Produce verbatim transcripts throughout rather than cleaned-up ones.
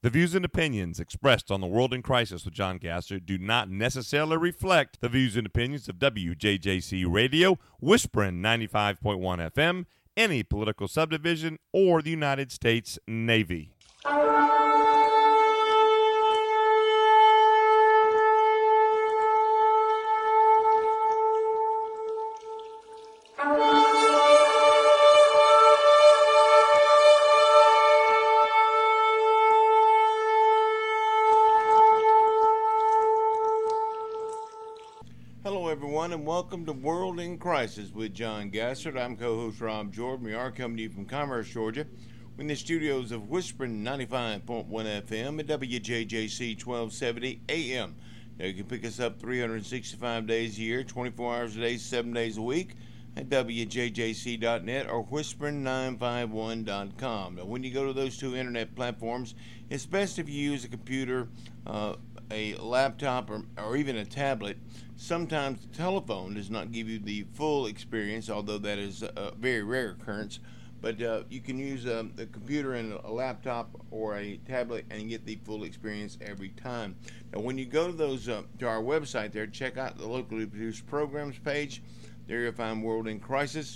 The views and opinions expressed on the World in Crisis with John Gasser do not necessarily reflect the views and opinions of W J J C Radio, Whispering ninety-five point one F M, any political subdivision, or the United States Navy. Hello, everyone, and welcome to World in Crisis with John Gassert. I'm co-host Rob Jordan. We are coming to you from Commerce, Georgia, in the studios of Whispering ninety-five point one F M and W J J C twelve seventy A M. Now, you can pick us up three hundred sixty-five days a year, twenty-four hours a day, seven days a week at W J J C dot net or Whispering nine five one dot com. Now, when you go to those two internet platforms, it's best if you use a computer, uh, a laptop, or, or even a tablet. Sometimes the telephone does not give you the full experience, although that is a very rare occurrence. But uh, you can use a, a computer and a laptop or a tablet and get the full experience every time. Now, when you go to those uh, to our website there, check out the locally produced programs page. There you'll find World in Crisis,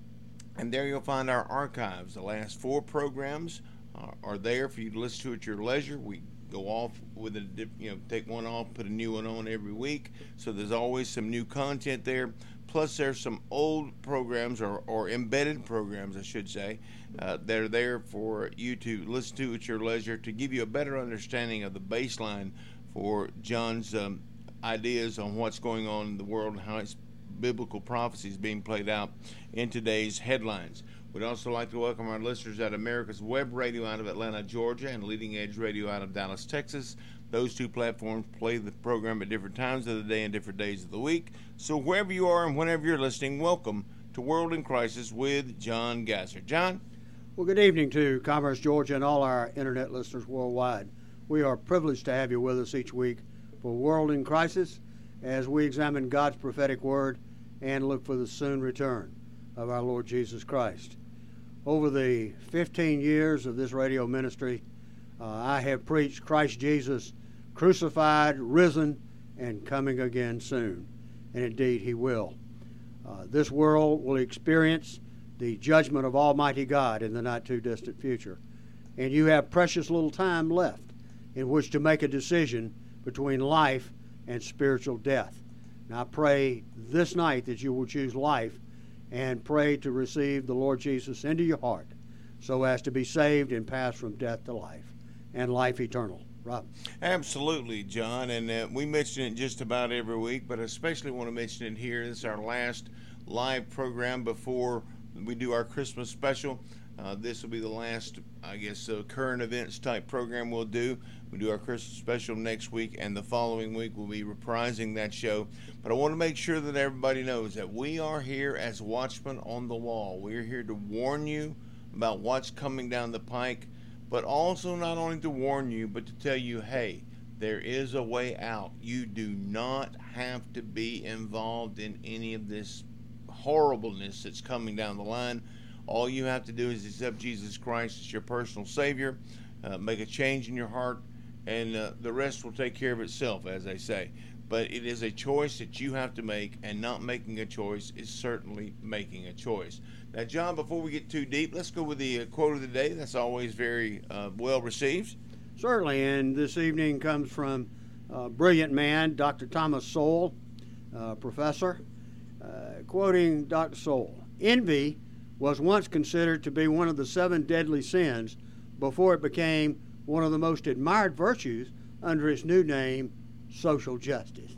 and there you'll find our archives. The last four programs uh, are there for you to listen to at your leisure. We go off with a, you know, take one off, put a new one on every week. So there's always some new content there. Plus there's some old programs or, or embedded programs, I should say, uh, that are there for you to listen to at your leisure to give you a better understanding of the baseline for John's um, ideas on what's going on in the world and how its biblical prophecy is being played out in today's headlines. We'd also like to welcome our listeners at America's Web Radio out of Atlanta, Georgia, and Leading Edge Radio out of Dallas, Texas. Those two platforms play the program at different times of the day and different days of the week. So wherever you are and whenever you're listening, welcome to World in Crisis with John Gasser. John? Well, good evening to Commerce, Georgia, and all our internet listeners worldwide. We are privileged to have you with us each week for World in Crisis as we examine God's prophetic word and look for the soon return of our Lord Jesus Christ. Over the fifteen years of this radio ministry, uh, I have preached Christ Jesus crucified, risen, and coming again soon. And indeed, he will. Uh, this world will experience the judgment of Almighty God in the not too distant future. And you have precious little time left in which to make a decision between life and spiritual death. And I pray this night that you will choose life and pray to receive the Lord Jesus into your heart so as to be saved and pass from death to life and life eternal. Rob? Absolutely, John, and uh, we mention it just about every week, but especially want to mention it here. This is our last live program before we do our Christmas special. Uh, this will be the last, I guess, uh, current events type program we'll do. We do our Christmas special next week, and the following week we'll be reprising that show. But I want to make sure that everybody knows that we are here as watchmen on the wall. We are here to warn you about what's coming down the pike, but also not only to warn you, but to tell you, hey, there is a way out. You do not have to be involved in any of this horribleness that's coming down the line. All you have to do is accept Jesus Christ as your personal Savior, uh, make a change in your heart, and uh, the rest will take care of itself, as they say. But it is a choice that you have to make, and not making a choice is certainly making a choice. Now, John, before we get too deep, let's go with the uh, quote of the day. That's always very uh, well received. Certainly, and this evening comes from a brilliant man, Doctor Thomas Sowell, uh, professor, uh, quoting Doctor Sowell. Envy was once considered to be one of the seven deadly sins before it became one of the most admired virtues under its new name, social justice.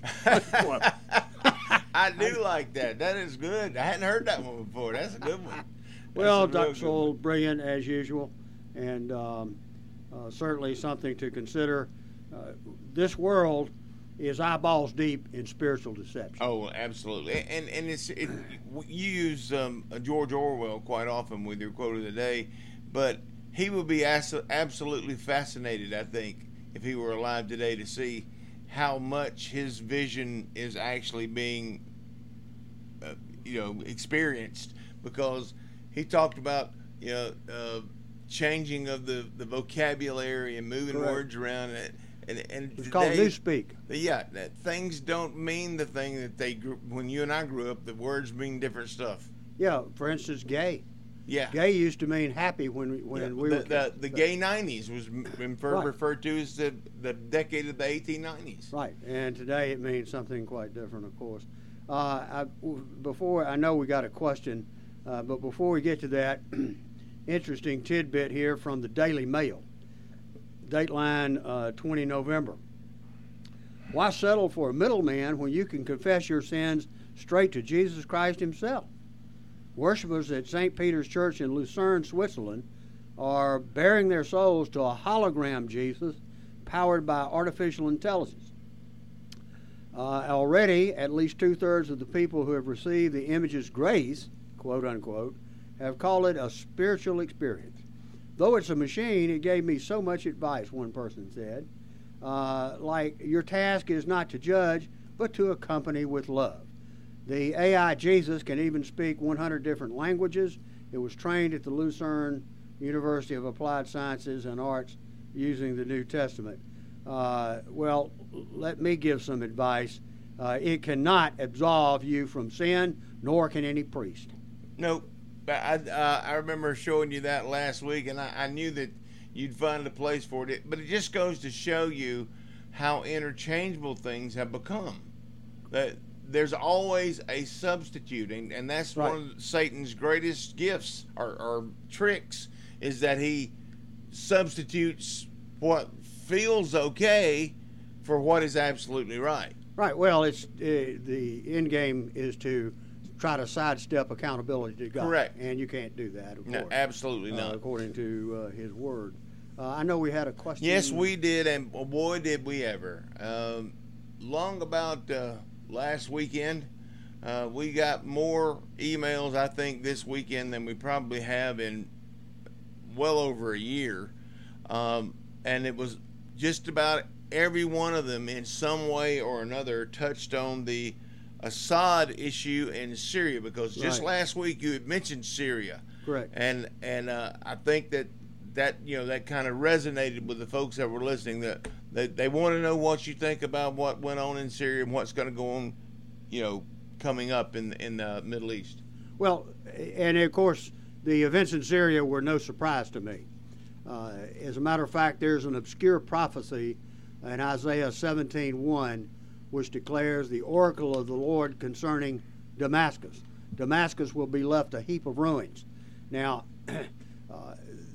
I do like that. That is good. I hadn't heard that one before. That's a good one. That's well, a Doctor Sowell, brilliant as usual, and um, uh, certainly something to consider. Uh, this world is eyeballs deep in spiritual deception. Oh, absolutely. And and it's it, you use um, George Orwell quite often with your quote of the day, but he would be as- absolutely fascinated, I think, if he were alive today, to see how much his vision is actually being, uh, you know, experienced, because he talked about, you know, uh, changing of the, the vocabulary and moving Correct. words around. And, and, and It's today, called newspeak. Yeah, that things don't mean the thing that they grew. When you and I grew up, the words mean different stuff. Yeah, for instance, gay. Yeah. Gay used to mean happy when we, when Yeah, we the, were the, kids. the gay nineties was refer, Right. referred to as the, the decade of the eighteen nineties. Right, and today it means something quite different, of course. Uh, I, before I know we got a question, uh, but before we get to that, interesting tidbit here from the Daily Mail, Dateline uh, twentieth of November. Why settle for a middleman when you can confess your sins straight to Jesus Christ himself? Worshippers at Saint Peter's Church in Lucerne, Switzerland, are bearing their souls to a hologram Jesus powered by artificial intelligence. Uh, already, at least two-thirds of the people who have received the image's grace, quote unquote, have called it a spiritual experience. Though it's a machine, it gave me so much advice, one person said. Uh, like, your task is not to judge, but to accompany with love. The A I Jesus can even speak one hundred different languages. It was trained at the Lucerne University of Applied Sciences and Arts using the New Testament. Uh, well, let me give some advice. Uh, it cannot absolve you from sin, nor can any priest. Nope. I, uh, I remember showing you that last week, and I, I knew that you'd find a place for it. But it just goes to show you how interchangeable things have become. That there's always a substitute, and, and that's Right. one of Satan's greatest gifts or, or tricks, is that he substitutes what feels okay for what is absolutely right. Right. Well, it's uh, the end game is to try to sidestep accountability to God. Correct. And you can't do that, of No, course. absolutely uh, not. according to uh, His Word. Uh, I know we had a question. Yes, we did, and boy, did we ever. Um, long about uh, last weekend, uh, we got more emails, I think, this weekend than we probably have in well over a year. Um, and it was just about every one of them in some way or another touched on the Assad issue in Syria, because just Right. last week you had mentioned Syria. Correct. And and uh, I think that that you know that kind of resonated with the folks that were listening. That they, they want to know what you think about what went on in Syria and what's going to go on, you know, coming up in in the Middle East. Well, and of course, the events in Syria were no surprise to me. Uh, as a matter of fact, there's an obscure prophecy in Isaiah seventeen one, which declares the oracle of the Lord concerning Damascus. Damascus will be left a heap of ruins. Now, uh,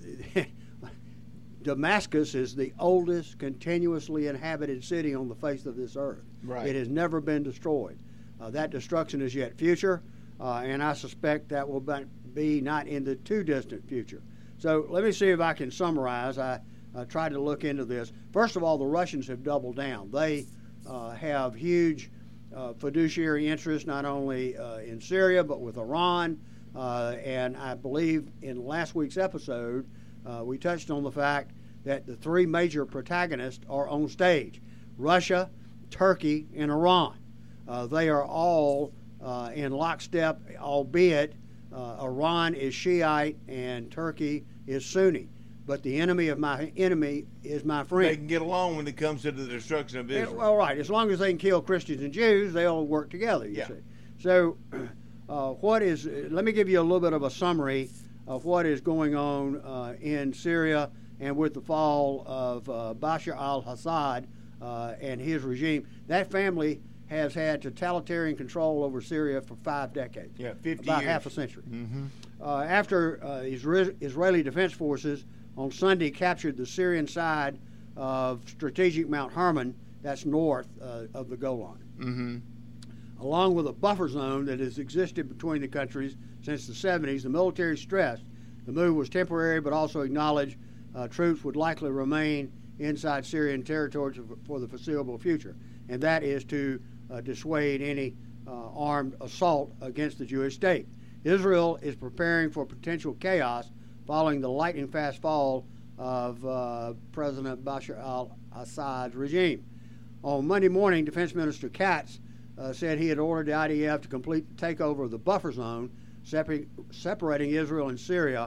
Damascus is the oldest continuously inhabited city on the face of this earth. Right. It has never been destroyed. Uh, that destruction is yet future, uh, and I suspect that will be not in the too distant future. So let me see if I can summarize. I uh, tried to look into this. First of all, the Russians have doubled down. They uh, have huge uh, fiduciary interests not only uh, in Syria but with Iran. Uh, and I believe in last week's episode, uh, we touched on the fact that the three major protagonists are on stage: Russia, Turkey, and Iran. Uh, they are all uh, in lockstep, albeit uh, Iran is Shiite and Turkey is Sunni. But the enemy of my enemy is my friend. They can get along when it comes to the destruction of Israel. Well, right. As long as they can kill Christians and Jews, they'll work together, you Yeah. see. So, uh, what is, let me give you a little bit of a summary of what is going on uh, in Syria and with the fall of uh, Bashar al-Assad uh, and his regime. That family has had totalitarian control over Syria for five decades. Yeah, fifty about years. half a century. Mm-hmm. Uh, after uh, Isra- Israeli Defense Forces on Sunday captured the Syrian side of strategic Mount Hermon, that's north uh, of the Golan, Mm-hmm. along with a buffer zone that has existed between the countries since the seventies. The military stressed the move was temporary, but also acknowledged uh, troops would likely remain inside Syrian territories for the foreseeable future, and that is to uh, dissuade any uh, armed assault against the Jewish state. Israel is preparing for potential chaos following the lightning-fast fall of uh, President Bashar al-Assad's regime. On Monday morning, Defense Minister Katz uh, said he had ordered the I D F to complete the takeover of the buffer zone, separ- separating Israel and Syria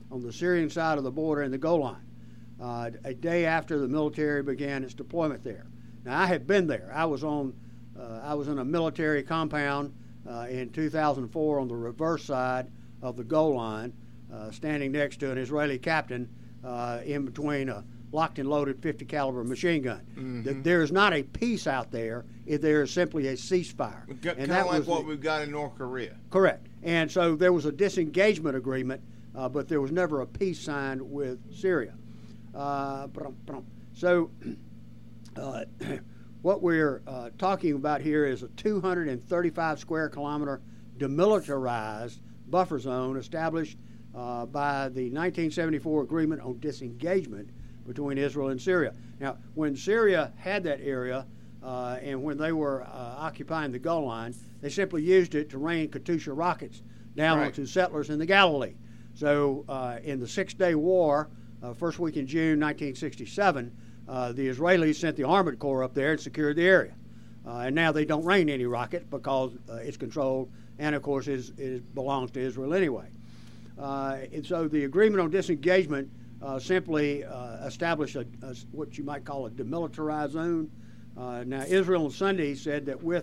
on the Syrian side of the border in the Golan, uh, a day after the military began its deployment there. Now, I had been there. I was on, uh, I was in a military compound uh, in two thousand four on the reverse side of the Golan, uh, standing next to an Israeli captain uh, in between a locked and loaded fifty caliber machine gun. Mm-hmm. There is not a peace out there if there is simply a ceasefire. Kind of like what the, we've got in North Korea. Correct. And so there was a disengagement agreement, uh, but there was never a peace signed with Syria. Uh, so uh, what we're uh, talking about here is a two hundred thirty-five square kilometer demilitarized buffer zone established uh, by the nineteen seventy-four Agreement on Disengagement between Israel and Syria. Now, when Syria had that area uh, and when they were uh, occupying the Golan, they simply used it to rain Katyusha rockets down right. onto settlers in the Galilee. So uh, in the Six-Day War, uh, first week in June nineteen sixty-seven, uh, the Israelis sent the Armored Corps up there and secured the area. Uh, and now they don't rain any rockets because uh, it's controlled and, of course, it, it belongs to Israel anyway. Uh, and so the Agreement on Disengagement Uh, simply uh, establish a, a, what you might call a demilitarized zone. Uh, now, Israel on Sunday said that with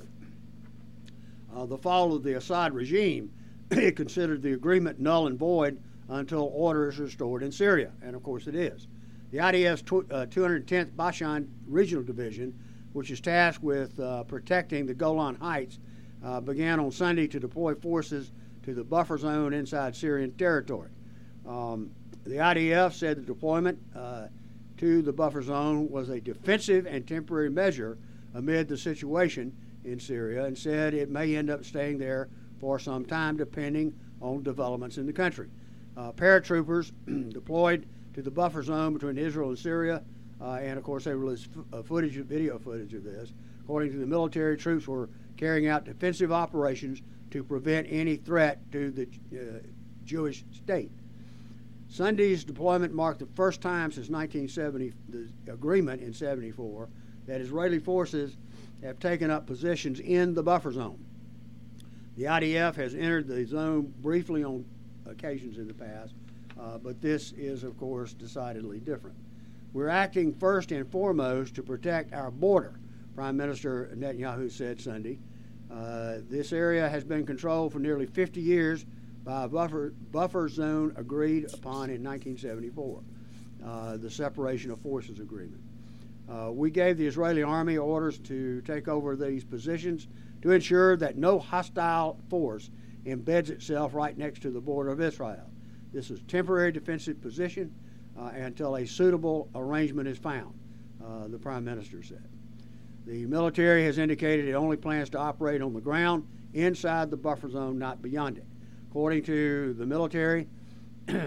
uh, the fall of the Assad regime, it considered the agreement null and void until order is restored in Syria, and of course it is. The I D F's tw- uh, two hundred tenth Bashan Regional Division, which is tasked with uh, protecting the Golan Heights, uh, began on Sunday to deploy forces to the buffer zone inside Syrian territory. Um, The I D F said the deployment uh, to the buffer zone was a defensive and temporary measure amid the situation in Syria and said it may end up staying there for some time depending on developments in the country. Uh, paratroopers deployed to the buffer zone between Israel and Syria, uh, and of course they released f- uh, footage, video footage of this. According to the military, troops were carrying out defensive operations to prevent any threat to the uh, Jewish state. Sunday's deployment marked the first time since nineteen seventy, the agreement in seventy-four, that Israeli forces have taken up positions in the buffer zone. The I D F has entered the zone briefly on occasions in the past, uh, but this is, of course, decidedly different. We're acting first and foremost to protect our border, Prime Minister Netanyahu said Sunday. Uh, this area has been controlled for nearly fifty years by a buffer, buffer zone agreed upon in nineteen seventy-four, uh, the Separation of Forces Agreement. Uh, we gave the Israeli army orders to take over these positions to ensure that no hostile force embeds itself right next to the border of Israel. This is a temporary defensive position uh, until a suitable arrangement is found, uh, the Prime Minister said. The military has indicated it only plans to operate on the ground inside the buffer zone, not beyond it. According to the military, uh,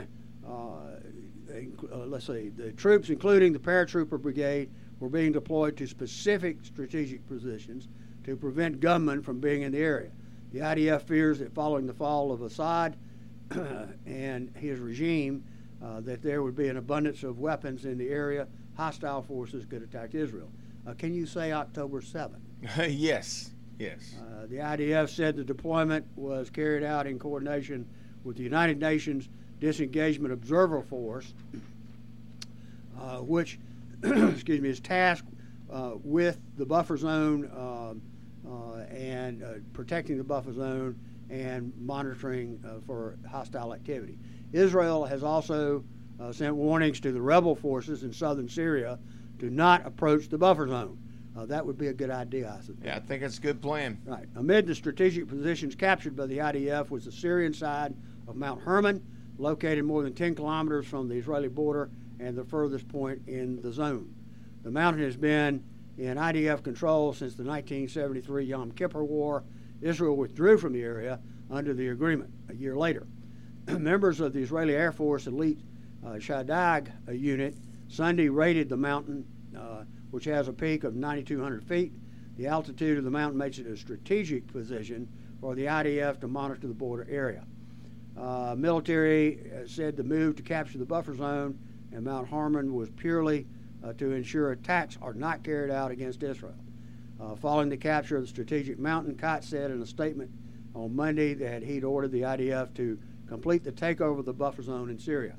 uh, let's see, the troops, including the paratrooper brigade, were being deployed to specific strategic positions to prevent gunmen from being in the area. The I D F fears that following the fall of Assad and his regime, uh, that there would be an abundance of weapons in the area. Hostile forces could attack Israel. Uh, can you say October seventh? Yes. Yes. Uh, the I D F said the deployment was carried out in coordination with the United Nations Disengagement Observer Force, uh, which, excuse me, is tasked uh, with the buffer zone uh, uh, and uh, protecting the buffer zone and monitoring uh, for hostile activity. Israel has also uh, sent warnings to the rebel forces in southern Syria to not approach the buffer zone. Uh, that would be a good idea, I suppose. Yeah, I think it's a good plan. Right. Amid the strategic positions captured by the I D F was the Syrian side of Mount Hermon, located more than ten kilometers from the Israeli border and the furthest point in the zone. The mountain has been in I D F control since the nineteen seventy-three Yom Kippur War. Israel withdrew from the area under the agreement a year later. Members of the Israeli Air Force elite uh, Shadag uh, unit Sunday raided the mountain, uh, which has a peak of ninety-two hundred feet. The altitude of the mountain makes it a strategic position for the I D F to monitor the border area. Uh, military said the move to capture the buffer zone and Mount Hermon was purely uh, to ensure attacks are not carried out against Israel. Uh, following the capture of the strategic mountain, Katz said in a statement on Monday that he'd ordered the I D F to complete the takeover of the buffer zone in Syria.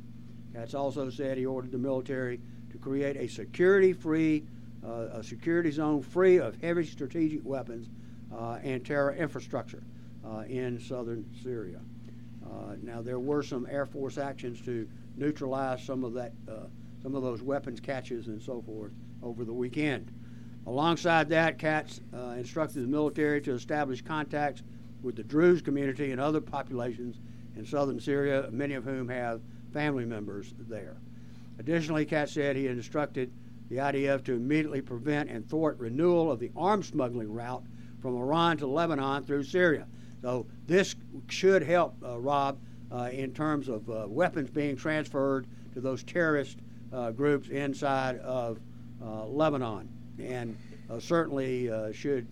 Katz also said he ordered the military to create a security-free, uh, a security zone free of heavy strategic weapons uh, and terror infrastructure uh, in southern Syria. Uh, now, there were some Air Force actions to neutralize some of that, uh, some of those weapons catches and so forth over the weekend. Alongside that, Katz uh, instructed the military to establish contacts with the Druze community and other populations in southern Syria, many of whom have family members there. Additionally, Katz said he instructed the I D F to immediately prevent and thwart renewal of the arms smuggling route from Iran to Lebanon through Syria. So this should help, uh, Rob, uh, in terms of uh, weapons being transferred to those terrorist uh, groups inside of uh, Lebanon, and uh, certainly uh, should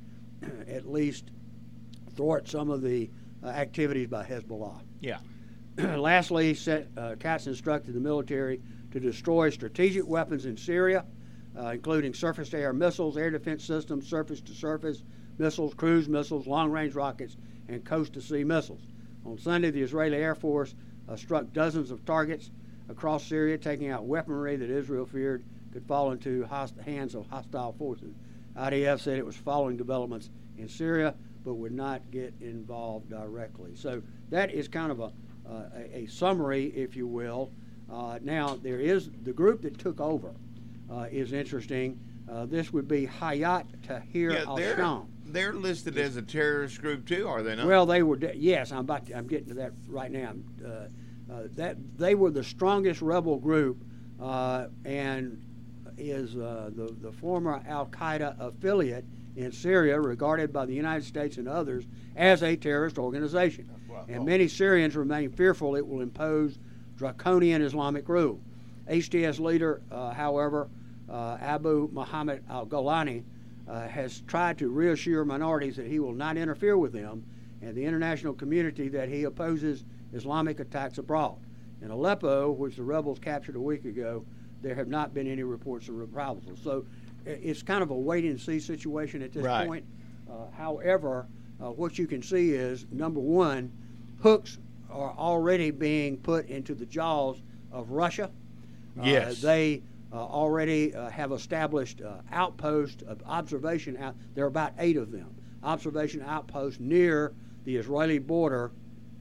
at least thwart some of the uh, activities by Hezbollah. Yeah. Lastly, set, uh, Katz instructed the military to destroy strategic weapons in Syria, uh, including surface-to-air missiles, air defense systems, surface-to-surface missiles, cruise missiles, long-range rockets, and coast-to-sea missiles. On Sunday, the Israeli Air Force uh, struck dozens of targets across Syria, taking out weaponry that Israel feared could fall into host- hands of hostile forces. I D F said it was following developments in Syria, but would not get involved directly. So that is kind of a, uh, a, a summary, if you will. Uh, now, there is the group that took over uh, is interesting. Uh, this would be Hayat Tahrir Yeah, they're, al-Sham. they're listed as a terrorist group too, are they not? Well, they were. De- yes, I'm about. To, I'm getting to that right now. Uh, uh, that they were the strongest rebel group, uh, and is uh, the the former Al Qaeda affiliate in Syria, regarded by the United States and others as a terrorist organization. And many Syrians remain fearful it will impose draconian Islamic rule. H T S leader, uh, however, uh, Abu Muhammad al-Golani, uh, has tried to reassure minorities that he will not interfere with them and the international community that he opposes Islamic attacks abroad. In Aleppo, which the rebels captured a week ago, there have not been any reports of reprisals. So it's kind of a wait-and-see situation at this right. point. Uh, however, uh, what you can see is, number one, hooks are already being put into the jaws of Russia. Yes. Uh, they uh, already uh, have established uh, outposts of observation. Out, there are about eight of them. Observation outposts near the Israeli border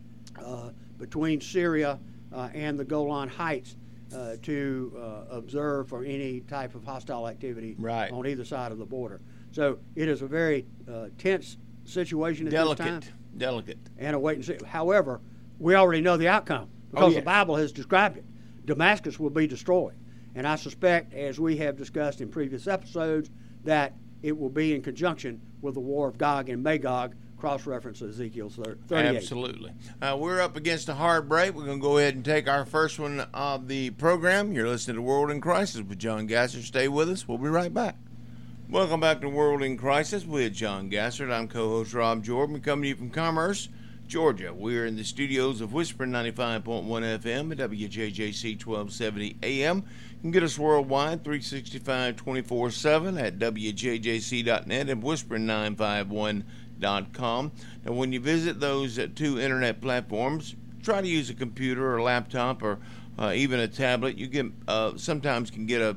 uh, between Syria uh, and the Golan Heights uh, to uh, observe for any type of hostile activity right. on either side of the border. So it is a very uh, tense situation at Delicate. this time. Delicate. And a wait and see. However, we already know the outcome because oh, yes. the Bible has described it. Damascus will be destroyed. And I suspect, as we have discussed in previous episodes, that it will be in conjunction with the war of Gog and Magog, cross-reference Ezekiel thirty-eight. Absolutely. Uh, we're up against a hard break. We're going to go ahead and take our first one of the program. You're listening to World in Crisis with John Gasser. Stay with us. We'll be right back. Welcome back to World in Crisis with John Gasser. I'm co-host Rob Jordan, coming to you from Commerce, Georgia. We're in the studios of Whispering ninety-five point one F M and W J J C twelve seventy A M. You can get us worldwide, three sixty-five, twenty-four seven at W J J C dot net and Whispering nine five one dot com. Now, when you visit those uh, two internet platforms, try to use a computer or a laptop or uh, even a tablet. You get uh, sometimes can get a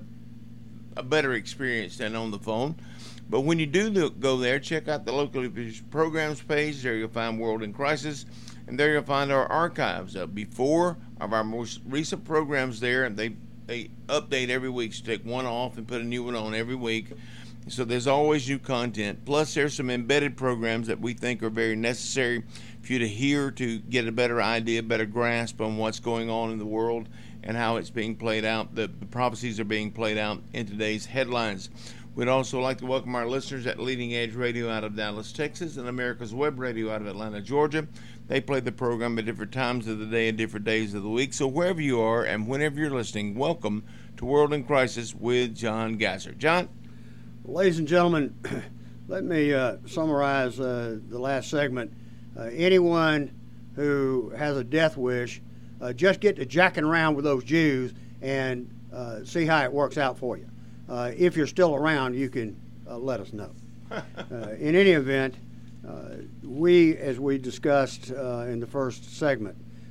a better experience than on the phone. But when you do go there, check out the locally programs page. There you'll find World in Crisis, and there you'll find our archives of before of our most recent programs there. And they, they update every week, so take one off and put a new one on every week. So there's always new content. Plus, there's some embedded programs that we think are very necessary for you to hear to get a better idea, better grasp on what's going on in the world and how it's being played out. The, the prophecies are being played out in today's headlines. We'd also like to welcome our listeners at Leading Edge Radio out of Dallas, Texas, and America's Web Radio out of Atlanta, Georgia. They play the program at different times of the day and different days of the week. So wherever you are and whenever you're listening, welcome to World in Crisis with John Gasser. John? Ladies and gentlemen, let me uh, summarize uh, the last segment. Uh, anyone who has a death wish, uh, just get to jacking around with those Jews and uh, see how it works out for you. Uh, if you're still around, you can uh, let us know. Uh, in any event, uh, we, as we discussed uh, in the first segment,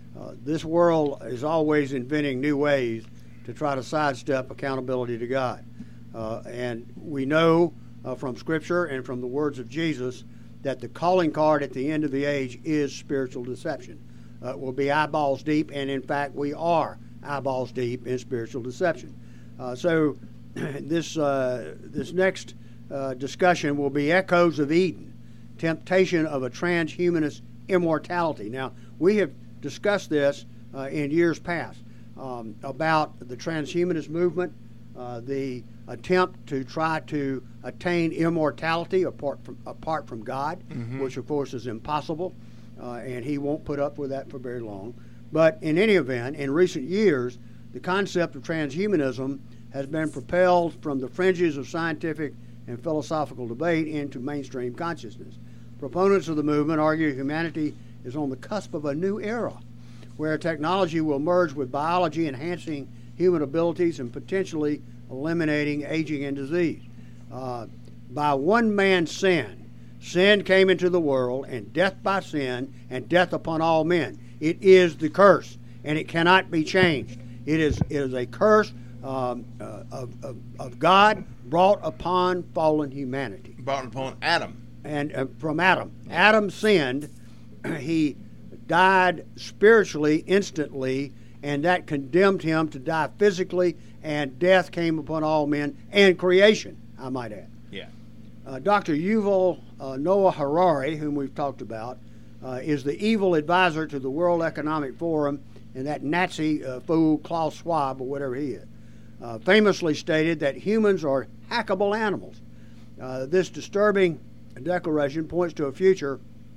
Uh, this world is always inventing new ways to try to sidestep accountability to God. Uh, and we know uh, from Scripture and from the words of Jesus that the calling card at the end of the age is spiritual deception. Uh, it will be eyeballs deep, and in fact we are eyeballs deep in spiritual deception. Uh, so this, uh, this next uh, discussion will be Echoes of Eden, Temptation of a Transhumanist Immortality. Now, we have discussed this uh, in years past um, about the transhumanist movement, uh, the attempt to try to attain immortality apart from, apart from God, mm-hmm. which of course is impossible, uh, and he won't put up with that for very long. But in any event, in recent years, the concept of transhumanism has been propelled from the fringes of scientific and philosophical debate into mainstream consciousness. Proponents of the movement argue humanity is on the cusp of a new era where technology will merge with biology, enhancing human abilities and potentially eliminating aging and disease. Uh, by one man's sin, sin came into the world, and death by sin, and death upon all men. It is the curse, and it cannot be changed. It is, it is a curse um, uh, of, of, of God brought upon fallen humanity. Brought upon Adam. And uh, from Adam. Adam sinned. He died spiritually instantly, and that condemned him to die physically, and death came upon all men and creation, I might add. Yeah. Uh, Doctor Yuval uh, Noah Harari, whom we've talked about, uh, is the evil advisor to the World Economic Forum and that Nazi uh, fool Klaus Schwab, or whatever he is, uh, famously stated that humans are hackable animals. Uh, this disturbing declaration points to a future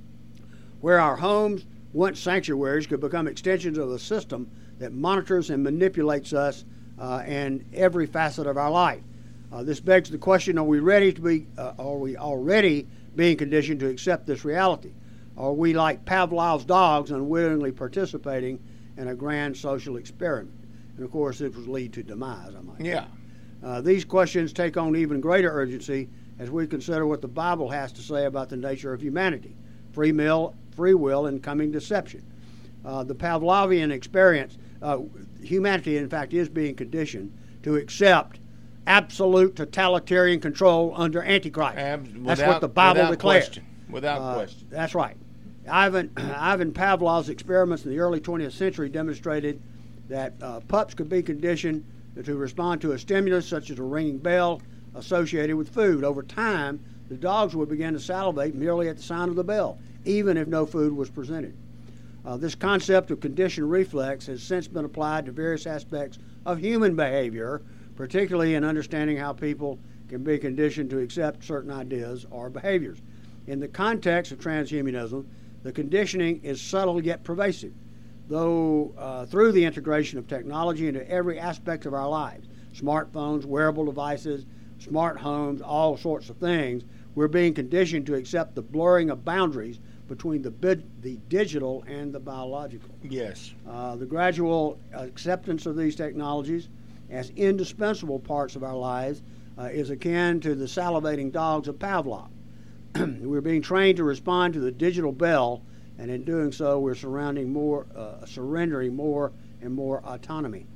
where our homes, once sanctuaries, could become extensions of a system that monitors and manipulates us uh, and every facet of our life. Uh, this begs the question: Are we ready to be? Uh, are we already being conditioned to accept this reality? Are we like Pavlov's dogs, unwillingly participating in a grand social experiment? And of course, it would lead to demise, I might say. Yeah. Uh, these questions take on even greater urgency as we consider what the Bible has to say about the nature of humanity, free will, free will, and coming deception. Uh, the Pavlovian experience, uh, humanity, in fact, is being conditioned to accept absolute totalitarian control under Antichrist. Ab- that's without, what the Bible without declares. Question. Without uh, question. That's right. Ivan, Ivan Pavlov's experiments in the early twentieth century demonstrated that uh, pups could be conditioned to respond to a stimulus such as a ringing bell associated with food. Over time, the dogs would begin to salivate merely at the sound of the bell, even if no food was presented. Uh, this concept of conditioned reflex has since been applied to various aspects of human behavior, particularly in understanding how people can be conditioned to accept certain ideas or behaviors. In the context of transhumanism, the conditioning is subtle yet pervasive, though uh, through the integration of technology into every aspect of our lives, smartphones, wearable devices, smart homes, all sorts of things, we're being conditioned to accept the blurring of boundaries between the bid, the digital and the biological. Yes. Uh, the gradual acceptance of these technologies as indispensable parts of our lives uh, is akin to the salivating dogs of Pavlov. We're being trained to respond to the digital bell, and in doing so, we're surrounding more, uh, surrendering more and more autonomy.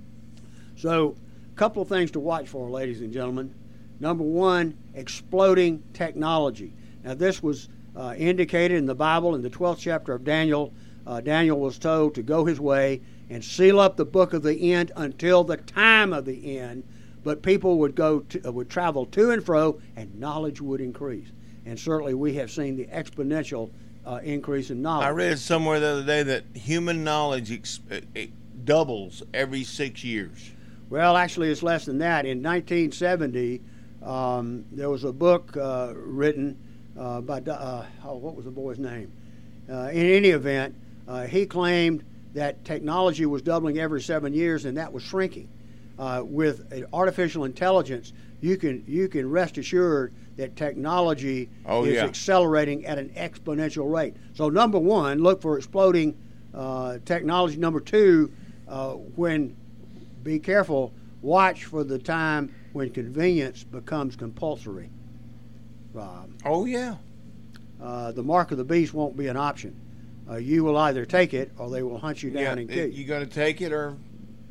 So, a couple of things to watch for, ladies and gentlemen. Number one, exploding technology. Now, this was uh, indicated in the Bible in the twelfth chapter of Daniel. Uh, Daniel was told to go his way and seal up the book of the end until the time of the end. But people would go to, uh, would travel to and fro, and knowledge would increase. And certainly, we have seen the exponential uh, increase in knowledge. I read somewhere the other day that human knowledge ex- it doubles every six years. Well, actually, it's less than that. In nineteen seventy, um, there was a book uh, written uh, by, uh, oh, what was the boy's name? Uh, in any event, uh, he claimed that technology was doubling every seven years, and that was shrinking. Uh, with artificial intelligence, you can you can rest assured that technology oh, is yeah. accelerating at an exponential rate. So, number one, look for exploding uh, technology. Number two, uh, when be careful, watch for the time when convenience becomes compulsory. Rob. Oh, yeah. Uh, the mark of the beast won't be an option. uh, you will either take it or they will hunt you down Yeah, and kill it- you. you got to take it or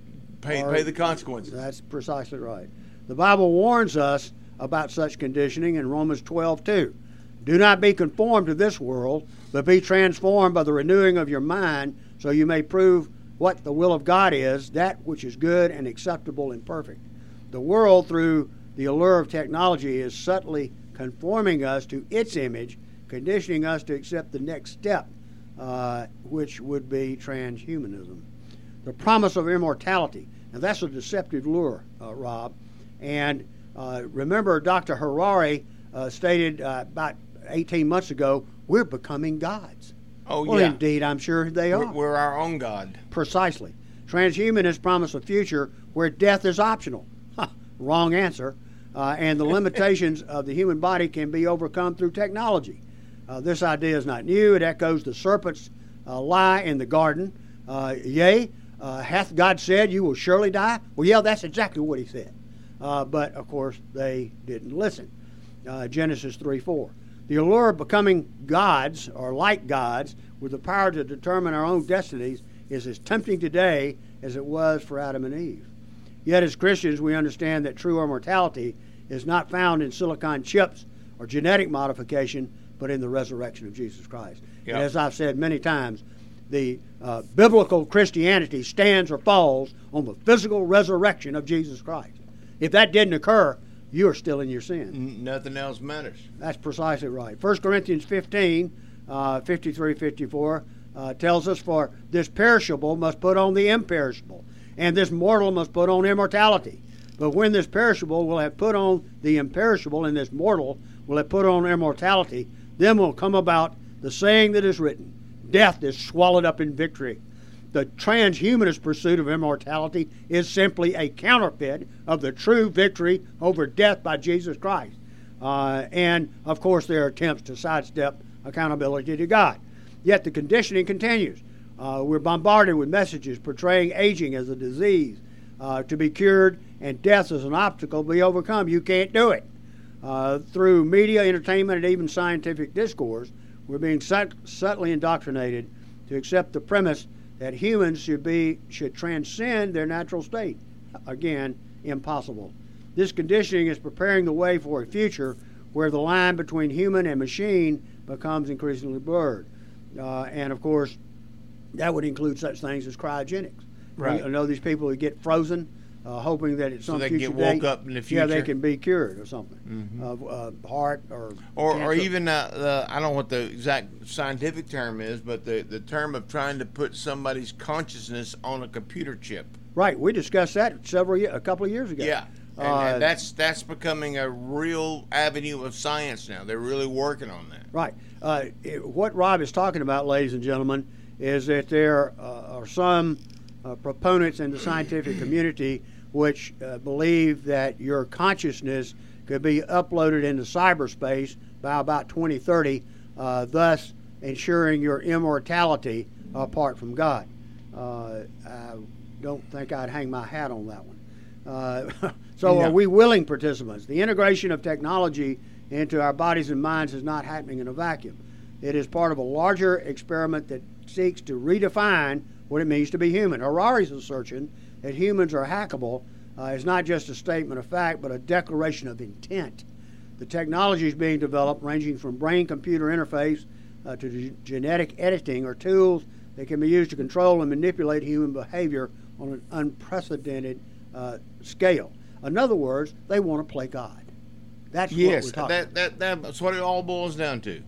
pay Or- pay the consequences. That's precisely right. The Bible warns us about such conditioning in Romans twelve two. Do not be conformed to this world, but be transformed by the renewing of your mind, so you may prove what the will of God is, that which is good and acceptable and perfect. The world, through the allure of technology, is subtly conforming us to its image, conditioning us to accept the next step, uh, which would be transhumanism. The promise of immortality. Now, that's a deceptive lure, uh, Rob. And uh, remember, Doctor Harari uh, stated uh, about eighteen months ago, we're becoming gods. Oh, Well, yeah. indeed, I'm sure they are. We're, we're our own God. Precisely. Transhumanists promise a future where death is optional. Ha, wrong answer. Uh, and the limitations of the human body can be overcome through technology. Uh, this idea is not new. It echoes the serpent's uh, lie in the garden. Uh, yea, uh, hath God said you will surely die? Well, yeah, that's exactly what he said. Uh, but, of course, they didn't listen. Uh, Genesis three four. The allure of becoming gods, or like gods, with the power to determine our own destinies is as tempting today as it was for Adam and Eve. Yet as Christians, we understand that true immortality is not found in silicon chips or genetic modification, but in the resurrection of Jesus Christ. Yep. And as I've said many times, the uh, biblical Christianity stands or falls on the physical resurrection of Jesus Christ. If that didn't occur, you are still in your sin. N- Nothing else matters. That's precisely right. First Corinthians fifteen, uh, fifty-three, fifty-four uh, tells us, for this perishable must put on the imperishable, and this mortal must put on immortality. But when this perishable will have put on the imperishable, and this mortal will have put on immortality, then will come about the saying that is written, death is swallowed up in victory. The transhumanist pursuit of immortality is simply a counterfeit of the true victory over death by Jesus Christ. Uh, and, of course, there are attempts to sidestep accountability to God. Yet the conditioning continues. Uh, we're bombarded with messages portraying aging as a disease uh, to be cured and death as an obstacle to be overcome. You can't do it. Uh, through media, entertainment, and even scientific discourse, we're being sut- subtly indoctrinated to accept the premise that humans should be should transcend their natural state. Again, impossible. This conditioning is preparing the way for a future where the line between human and machine becomes increasingly blurred. Uh, and of course, that would include such things as cryogenics. Right. I know these people who get frozen, uh, hoping that at So some they can future get woke date, up in the yeah, they future. can be cured or something Mhm. of uh, heart or Or, or cancer. even, uh, the, I don't know what the exact scientific term is, but the, the term of trying to put somebody's consciousness on a computer chip. Right. We discussed that several ye- a couple of years ago. Yeah. And, Uh, and that's that's becoming a real avenue of science now. They're really working on that. Right. Uh, it- what Rob is talking about, ladies and gentlemen, is that there uh, are some uh, proponents in the scientific community which uh, believe that your consciousness could be uploaded into cyberspace by about twenty thirty, uh, thus ensuring your immortality apart from God. Uh, I don't think I'd hang my hat on that one. Uh, so No. are we willing participants? The integration of technology into our bodies and minds is not happening in a vacuum. It is part of a larger experiment that seeks to redefine what it means to be human. Harari's assertion that humans are hackable uh, is not just a statement of fact, but a declaration of intent. The technologies being developed, ranging from brain-computer interface uh, to g- genetic editing, are tools that can be used to control and manipulate human behavior on an unprecedented uh, scale. In other words, they want to play God. That's what Yes, we're talking that, that that's what it all boils down to.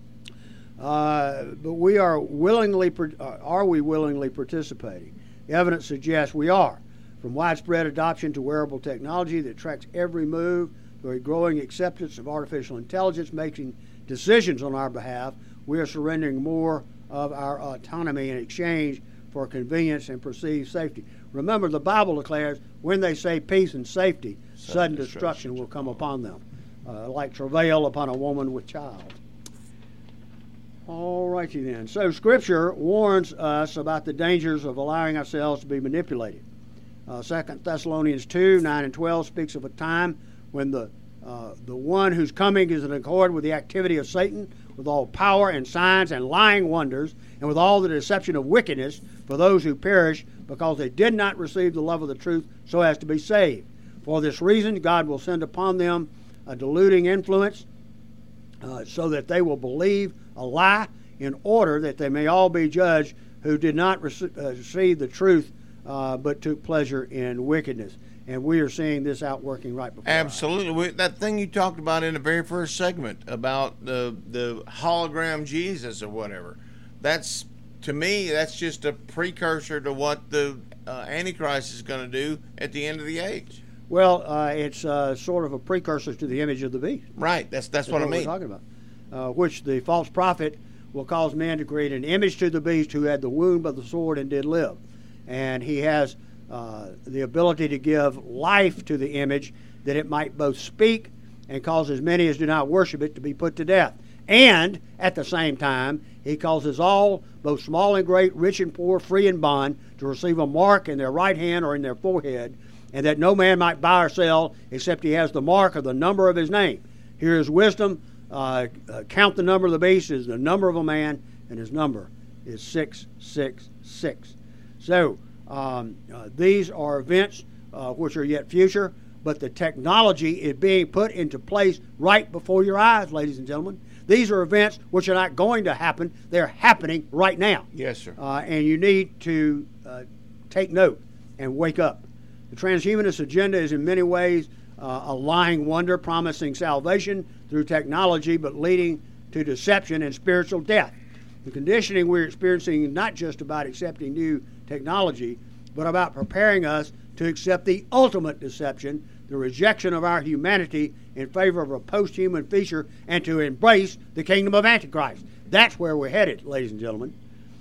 uh, but we are willingly, uh, are we willingly participating? The evidence suggests we are. From widespread adoption to wearable technology that tracks every move, to a growing acceptance of artificial intelligence making decisions on our behalf, we are surrendering more of our autonomy in exchange for convenience and perceived safety. Remember, the Bible declares, when they say peace and safety, sudden, Sudden destruction destruction will come upon them, uh, like travail upon a woman with child. All righty then. So Scripture warns us about the dangers of allowing ourselves to be manipulated. Uh, Second Thessalonians two, nine and twelve speaks of a time when the uh, the one whose coming is in accord with the activity of Satan with all power and signs and lying wonders, and with all the deception of wickedness for those who perish, because they did not receive the love of the truth so as to be saved. For this reason, God will send upon them a deluding influence, uh, so that they will believe a lie, in order that they may all be judged who did not rec- uh, receive the truth, uh, but took pleasure in wickedness. And we are seeing this outworking right before us. Absolutely. We, that thing you talked about in the very first segment about the the hologram Jesus or whatever, that's, to me, that's just a precursor to what the uh, Antichrist is going to do at the end of the age. Well, uh, it's uh, sort of a precursor to the image of the beast. Right. That's that's, That's what, what I mean. we're talking about. Uh, which the false prophet will cause man to create an image to the beast who had the wound of the sword and did live. And he has uh, the ability to give life to the image, that it might both speak and cause as many as do not worship it to be put to death. And at the same time, he causes all, both small and great, rich and poor, free and bond, to receive a mark in their right hand or in their forehead, and that no man might buy or sell except he has the mark of the number of his name. Here is wisdom. Uh, uh, count the number of the beast is the number of a man, and his number is six six six. So um, uh, these are events uh, which are yet future, but the technology is being put into place right before your eyes, ladies and gentlemen. These are events which are not going to happen. They're happening right now. Yes, sir. Uh, and you need to uh, take note and wake up. The transhumanist agenda is in many ways uh, a lying wonder, promising salvation through technology, but leading to deception and spiritual death. The conditioning we're experiencing is not just about accepting new technology, but about preparing us to accept the ultimate deception, the rejection of our humanity in favor of a post-human feature, and to embrace the kingdom of Antichrist. That's where we're headed, ladies and gentlemen.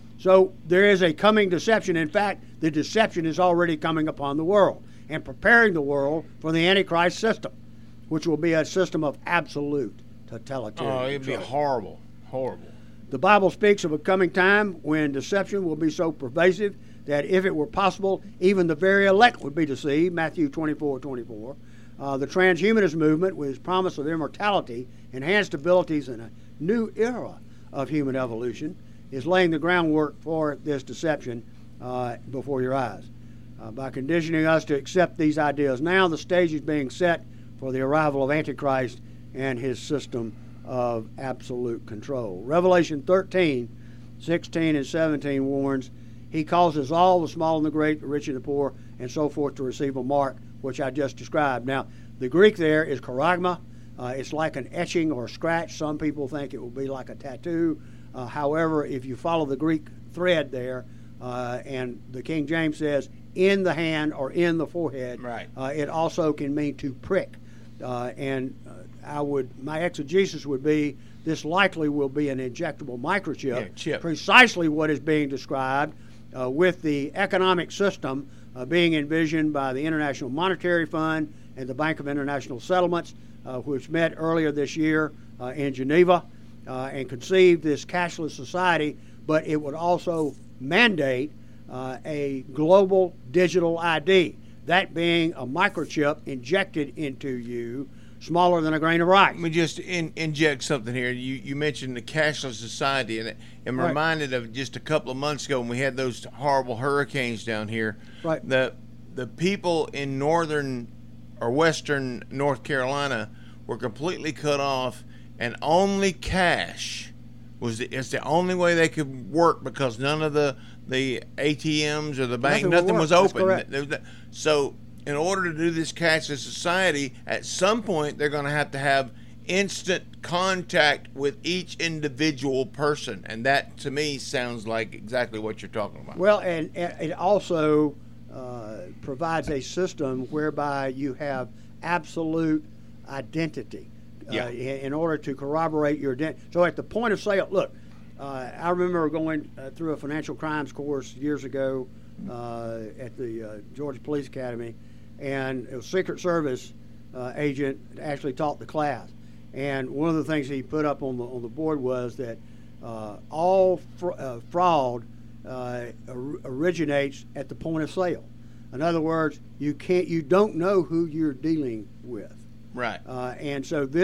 So there is a coming deception. In fact, the deception is already coming upon the world and preparing the world for the Antichrist system, which will be a system of absolute totalitarian Oh, it'd be control. horrible. Horrible. The Bible speaks of a coming time when deception will be so pervasive that if it were possible, even the very elect would be deceived, Matthew twenty-four twenty-four. Uh, the transhumanist movement, with its promise of immortality, enhanced abilities, and a new era of human evolution, is laying the groundwork for this deception uh, before your eyes. Uh, by conditioning us to accept these ideas now, the stage is being set for the arrival of Antichrist and his system of absolute control. Revelation thirteen, sixteen, and seventeen warns, he causes all the small and the great, the rich and the poor, and so forth to receive a mark, which I just described. Now, the Greek there is charagma. Uh, it's like an etching or scratch. Some people think it will be like a tattoo. Uh, however, if you follow the Greek thread there, uh, and the King James says in the hand or in the forehead, right. uh, it also can mean to prick. Uh, and uh, I would, my exegesis would be, this likely will be an injectable microchip, Yeah, chip. precisely what is being described uh, with the economic system uh, being envisioned by the International Monetary Fund and the Bank of International Settlements, uh, which met earlier this year uh, in Geneva uh, and conceived this cashless society, but it would also mandate uh, a global digital I D, that being a microchip injected into you smaller than a grain of rice. Let me just in, inject something here. You you mentioned the cashless society, and I'm Right. reminded of just a couple of months ago when we had those horrible hurricanes down here. Right. The the people in northern or western North Carolina were completely cut off, and only cash was the, it's the only way they could work because none of the the A T Ms or the bank Nothing nothing, will was work. That's open. correct. There was that- So in order to do this cashless society, at some point they're going to have to have instant contact with each individual person, and that to me sounds like exactly what you're talking about. Well, and, and it also uh, provides a system whereby you have absolute identity uh, Yeah. in, in order to corroborate your identity. So at the point of sale, look, uh, I remember going uh, through a financial crimes course years ago uh, at the uh, Georgia Police Academy, and a Secret Service uh, agent actually taught the class. And one of the things he put up on the on the board was that uh, all fr- uh, fraud uh, or- originates at the point of sale. In other words, you can't, you don't know who you're dealing with, Right. uh, and so this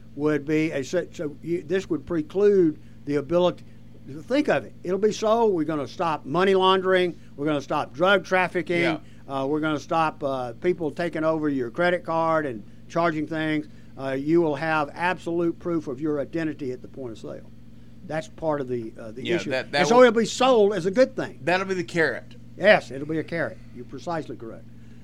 would be a so you, this would preclude the ability. Think of it. It'll be sold. We're going to stop money laundering. We're going to stop drug trafficking. Yeah. Uh, we're going to stop uh, people taking over your credit card and charging things. Uh, you will have absolute proof of your identity at the point of sale. That's part of the uh, the Yeah, issue. that- that and so will- it'll be sold as a good thing. That'll be the carrot. Yes, it'll be a carrot. You're precisely correct.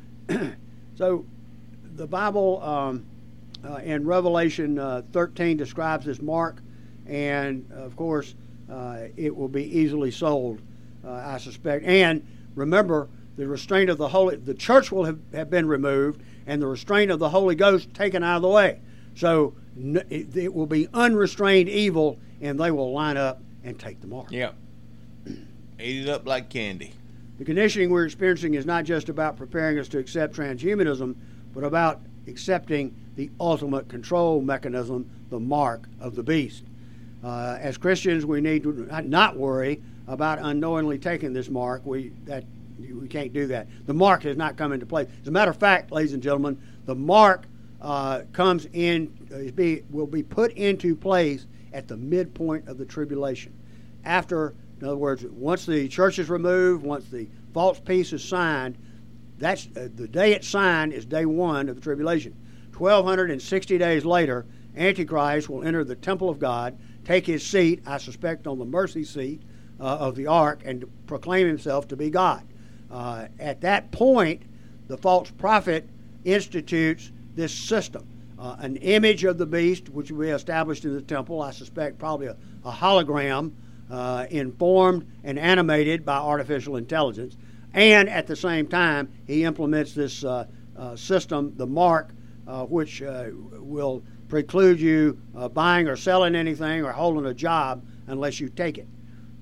So the Bible um, uh, in Revelation uh, thirteen describes this mark, and of course uh, it will be easily sold, uh, I suspect. And remember, the restraint of the Holy, the church will have, have been removed, and the restraint of the Holy Ghost taken out of the way. So n- it, it will be unrestrained evil, and they will line up and take the mark. Yeah. Ate it up like candy. The conditioning we're experiencing is not just about preparing us to accept transhumanism, but about accepting the ultimate control mechanism, the mark of the beast. Uh, as Christians, we need to not worry about unknowingly taking this mark. We that we can't do that. The mark has not come into play. As a matter of fact, ladies and gentlemen, the mark uh, comes in uh, is be, will be put into place at the midpoint of the tribulation. After, in other words, once the church is removed, once the false peace is signed, that's uh, the day it's signed is day one of the tribulation. twelve sixty days later, Antichrist will enter the temple of God, take his seat, I suspect, on the mercy seat uh, of the ark, and proclaim himself to be God. Uh, at that point, the false prophet institutes this system. Uh, an image of the beast, which will be established in the temple, I suspect probably a, a hologram, uh, informed and animated by artificial intelligence. And at the same time, he implements this uh, uh, system, the mark, uh, which uh, will preclude you uh, buying or selling anything or holding a job unless you take it.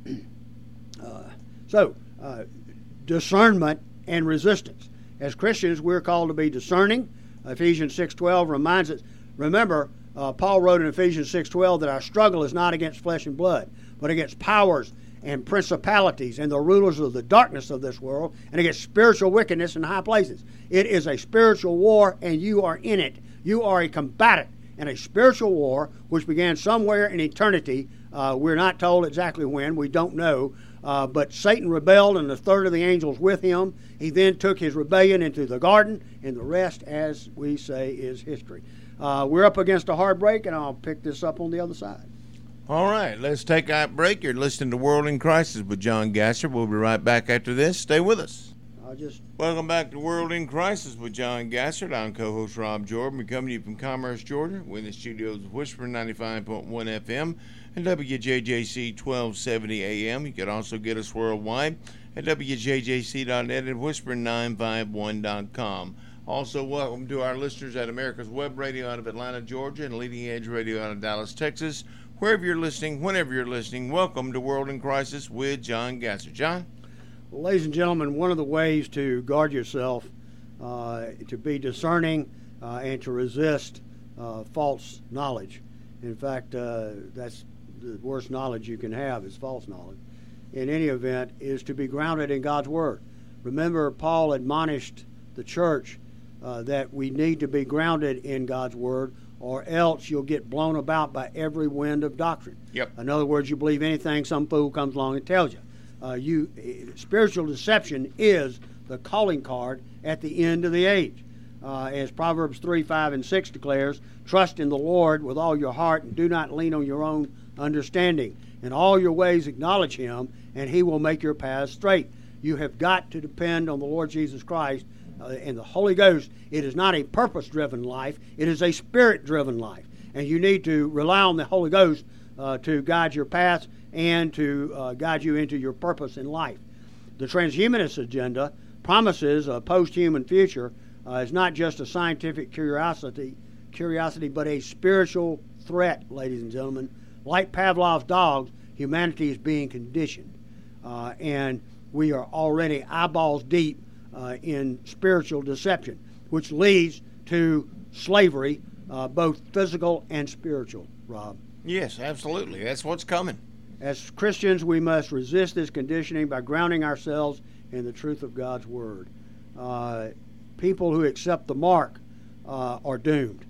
uh, so, uh, discernment and resistance. As Christians, we're called to be discerning. Ephesians six twelve reminds us, remember, uh, Paul wrote in Ephesians six twelve that our struggle is not against flesh and blood, but against powers and principalities and the rulers of the darkness of this world, and against spiritual wickedness in high places. It is a spiritual war, and you are in it. You are a combatant in a spiritual war which began somewhere in eternity. Uh, we're not told exactly when. We don't know. Uh, but Satan rebelled, and a third of the angels with him. He then took his rebellion into the garden, and the rest, as we say, is history. Uh, we're up against a hard break, and I'll pick this up on the other side. All right, let's take a break. You're listening to World in Crisis with John Gasser. We'll be right back after this. Stay with us. I'll just Welcome back to World in Crisis with John Gassert. I'm co-host Rob Jordan. We're coming to you from Commerce, Georgia. We're in the studios of Whisper ninety-five point one F M and W J J C twelve seventy A M. You can also get us worldwide at W J J C dot net and Whisper nine five one dot com. Also, welcome to our listeners at America's Web Radio out of Atlanta, Georgia, and Leading Edge Radio out of Dallas, Texas. Wherever you're listening, whenever you're listening, welcome to World in Crisis with John Gasser. John? Well, ladies and gentlemen, one of the ways to guard yourself, uh, to be discerning, uh, and to resist uh, false knowledge. In fact, uh, that's the worst knowledge you can have is false knowledge. In any event, is to be grounded in God's Word. Remember, Paul admonished the church uh, that we need to be grounded in God's Word, or else you'll get blown about by every wind of doctrine. Yep. In other words, you believe anything some fool comes along and tells you. Uh, you spiritual deception is the calling card at the end of the age. Uh, as Proverbs three, five, and six declares, trust in the Lord with all your heart and do not lean on your own understanding. In all your ways acknowledge Him, and He will make your paths straight. You have got to depend on the Lord Jesus Christ uh, and the Holy Ghost. It is not a purpose-driven life. It is a spirit-driven life. And you need to rely on the Holy Ghost uh, to guide your paths and to uh, guide you into your purpose in life. The transhumanist agenda promises a post-human future. Uh, is not just a scientific curiosity, curiosity, but a spiritual threat, ladies and gentlemen. Like Pavlov's dogs, humanity is being conditioned. Uh, and we are already eyeballs deep uh, in spiritual deception, which leads to slavery, uh, both physical and spiritual, Rob. Yes, absolutely. That's what's coming. As Christians, we must resist this conditioning by grounding ourselves in the truth of God's Word. Uh, people who accept the mark uh, are doomed.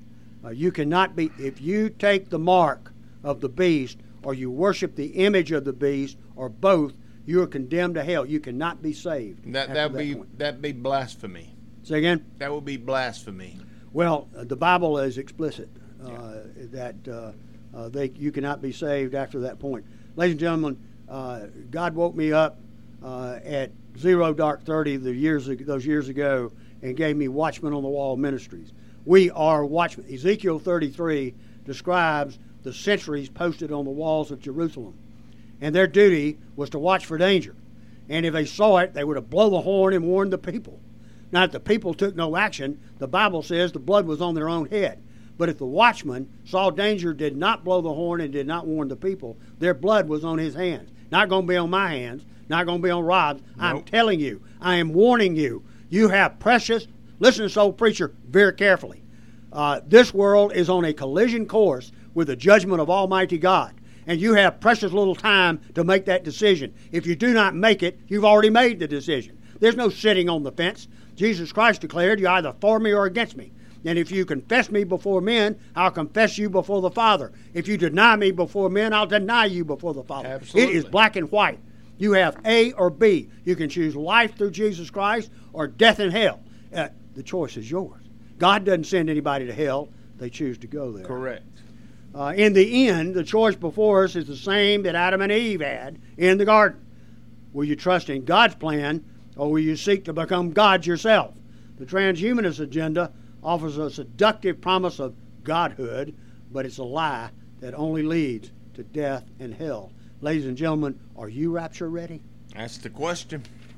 Uh, you cannot be, if you take the mark of the beast or you worship the image of the beast or both, you are condemned to hell. You cannot be saved. That that be that be blasphemy. Say again? That would be blasphemy. Well, uh, the Bible is explicit uh, Yeah. that uh, uh, they you cannot be saved after that point. Ladies and gentlemen, uh, God woke me up uh, at zero dark thirty the years ago, those years ago and gave me Watchmen on the Wall ministries. We are watchmen. Ezekiel thirty-three describes the sentries posted on the walls of Jerusalem, and their duty was to watch for danger. And if they saw it, they would have blown the horn and warned the people. Now, if the people took no action, the Bible says the blood was on their own head. But if the watchman saw danger, did not blow the horn, and did not warn the people, their blood was on his hands. Not going to be on my hands, not going to be on Rob's. Nope. I'm telling you, I am warning you. You have precious, listen to soul preacher very carefully. Uh, this world is on a collision course with the judgment of Almighty God. And you have precious little time to make that decision. If you do not make it, you've already made the decision. There's no sitting on the fence. Jesus Christ declared, you're either for me or against me. And if you confess me before men, I'll confess you before the Father. If you deny me before men, I'll deny you before the Father. Absolutely. It is black and white. You have A or B. You can choose life through Jesus Christ or death in hell. Uh, the choice is yours. God doesn't send anybody to hell. They choose to go there. Correct. Uh, in the end, the choice before us is the same that Adam and Eve had in the garden. Will you trust in God's plan, or will you seek to become God yourself? The transhumanist agenda offers a seductive promise of godhood, but it's a lie that only leads to death and hell. Ladies and gentlemen, are you rapture ready? That's the question.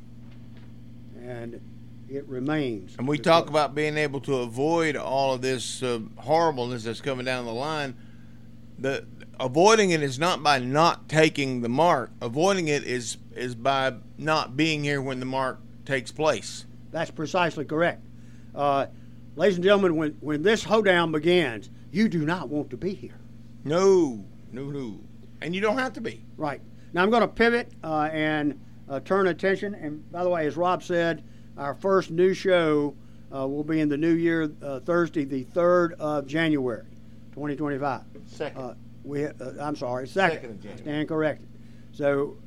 And it remains. And we talk about being able to avoid all of this uh, horribleness that's coming down the line. The avoiding it is not by not taking the mark. Avoiding it is is by not being here when the mark takes place. That's precisely correct. Uh, ladies and gentlemen, when, when this hoedown begins, you do not want to be here. No, no, no. And you don't have to be. Right. Now I'm going to pivot uh, and uh, turn attention. And by the way, as Rob said, our first new show uh, will be in the new year, uh, Thursday, the third of January, twenty twenty-five. Second. Uh, we, uh, I'm sorry, second. Second of January. Stand corrected. So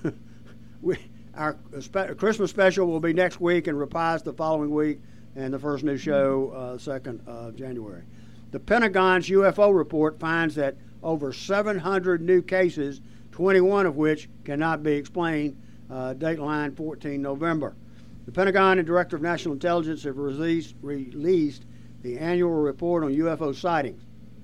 we, our spe- Christmas special will be next week and reprised the following week, and the first new show, uh, second of January. The Pentagon's U F O report finds that over seven hundred new cases, twenty-one of which cannot be explained, uh, dateline fourteen November. The Pentagon and Director of National Intelligence have released, released the annual report on U F O sightings.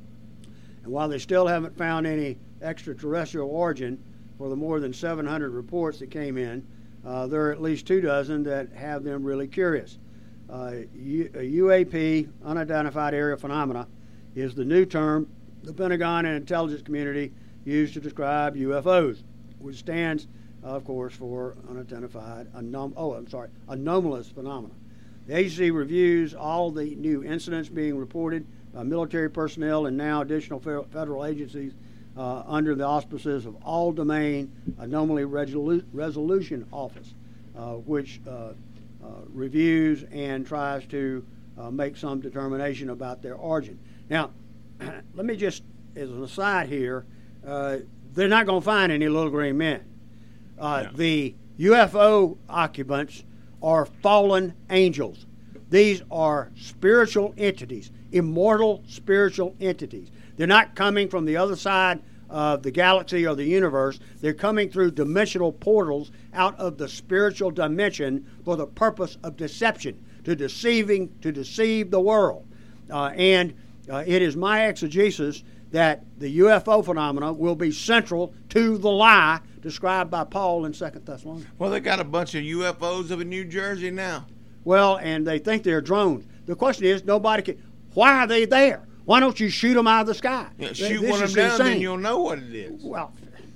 And while they still haven't found any extraterrestrial origin for the more than seven hundred reports that came in, uh, there are at least two dozen that have them really curious. Uh, U- a U A P, unidentified area phenomena, is the new term the Pentagon and intelligence community use to describe U F Os, which stands, of course, for unidentified, anom- oh, I'm sorry, anomalous phenomena. The agency reviews all the new incidents being reported by military personnel and now additional federal agencies uh, under the auspices of All Domain Anomaly Resolu- Resolution Office, uh, which uh, uh, reviews and tries to uh, make some determination about their origin. Now, let me just, as an aside here, uh, they're not going to find any little green men. Uh, no. The U F O occupants are fallen angels. These are spiritual entities, immortal spiritual entities. They're not coming from the other side of the galaxy or the universe. They're coming through dimensional portals out of the spiritual dimension for the purpose of deception, to deceiving, to deceive the world. Uh, and uh, it is my exegesis that the U F O phenomena will be central to the lie described by Paul in Second Thessalonians. Well, they got a bunch of U F Os up in New Jersey now. Well, and they think they're drones. The question is, nobody can. Why are they there? Why don't you shoot them out of the sky? Yeah, shoot This one of is them down, insane. then you'll know what it is. Well,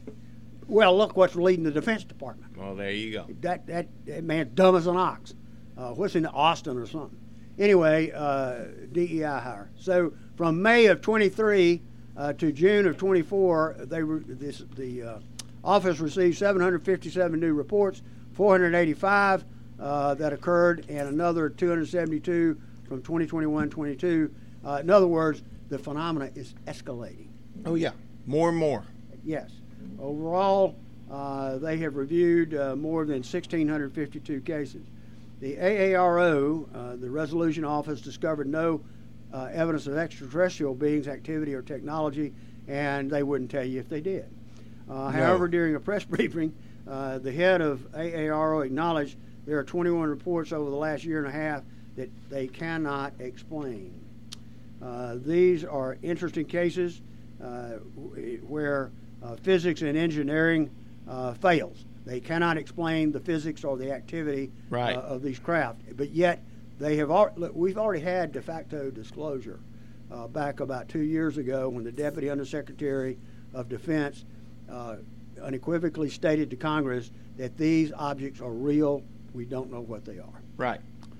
well, look what's leading the Defense Department. Well, there you go. That that, that man's dumb as an ox. Uh, what's in Austin or something? Anyway, uh, D E I hire. So from May of twenty-three uh, to June of twenty-four, they re- this the uh, office received seven hundred fifty-seven new reports, four hundred eighty-five uh, that occurred, and another two hundred seventy-two from twenty twenty-one twenty-two. Uh, in other words, the phenomena is escalating. Oh, yeah. More and more. Yes. Overall, uh, they have reviewed uh, more than one thousand six hundred fifty-two cases. The A A R O, uh, the Resolution Office, discovered no uh, evidence of extraterrestrial beings, activity, or technology, and they wouldn't tell you if they did. Uh, No. However, during a press briefing, uh, the head of A A R O acknowledged there are twenty-one reports over the last year and a half that they cannot explain. Uh, these are interesting cases uh, where uh, physics and engineering uh, fails. They cannot explain the physics or the activity Right. uh, of these craft, but yet they have. Al- look, we've already had de facto disclosure uh, back about two years ago when the Deputy Undersecretary of Defense uh, unequivocally stated to Congress that these objects are real. We don't know what they are. Right.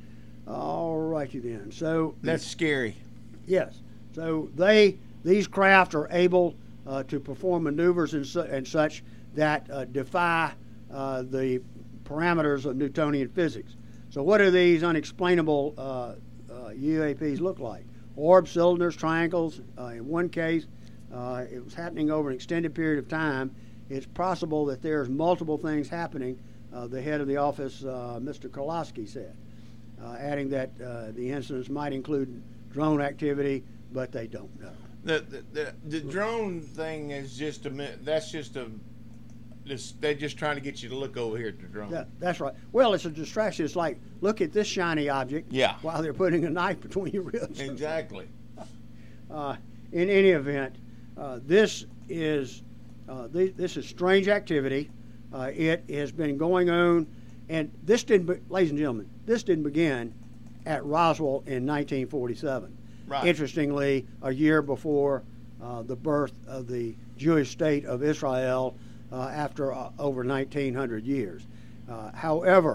All righty then. So That's scary. yes. So they these craft are able uh, to perform maneuvers and, su- and such that uh, defy uh, the parameters of Newtonian physics. So what do these unexplainable uh, uh, U A Ps look like? Orbs, cylinders, triangles. Uh, in one case, uh, it was happening over an extended period of time. It's possible that there's multiple things happening. Uh, the head of the office, uh, Mister Kolosky, said, uh, adding that uh, the incidents might include drone activity, but they don't know. The the, the, the drone thing is just a mi- that's just a this, they're just trying to get you to look over here at the drone. That, that's right. Well, it's a distraction. It's like, look at this shiny object Yeah. while they're putting a knife between your ribs. Exactly. Uh, in any event, uh, this is uh, th- this is strange activity. Uh, it has been going on, and this didn't, be- ladies and gentlemen, this didn't begin at Roswell in nineteen forty-seven. Right. Interestingly, a year before uh, the birth of the Jewish state of Israel uh, after uh, over nineteen hundred years. Uh, however,